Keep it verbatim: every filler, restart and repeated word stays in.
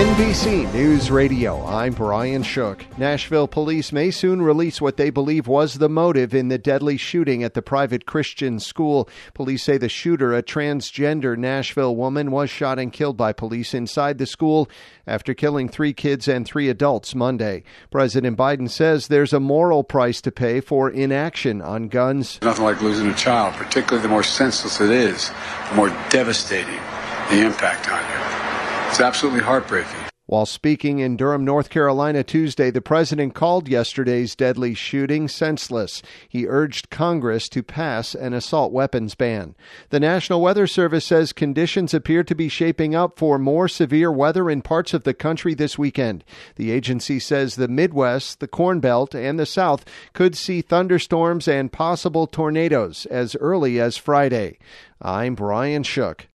N B C News Radio, I'm Brian Shook. Nashville police may soon release what they believe was the motive in the deadly shooting at the private Christian school. Police say the shooter, a transgender Nashville woman, was shot and killed by police inside the school after killing three kids and three adults Monday. President Biden says there's a moral price to pay for inaction on guns. Nothing like losing a child, particularly the more senseless it is, the more devastating the impact on you. It's absolutely heartbreaking. While speaking in Durham, North Carolina Tuesday, the president called yesterday's deadly shooting senseless. He urged Congress to pass an assault weapons ban. The National Weather Service says conditions appear to be shaping up for more severe weather in parts of the country this weekend. The agency says the Midwest, the Corn Belt, and the South could see thunderstorms and possible tornadoes as early as Friday. I'm Brian Shook.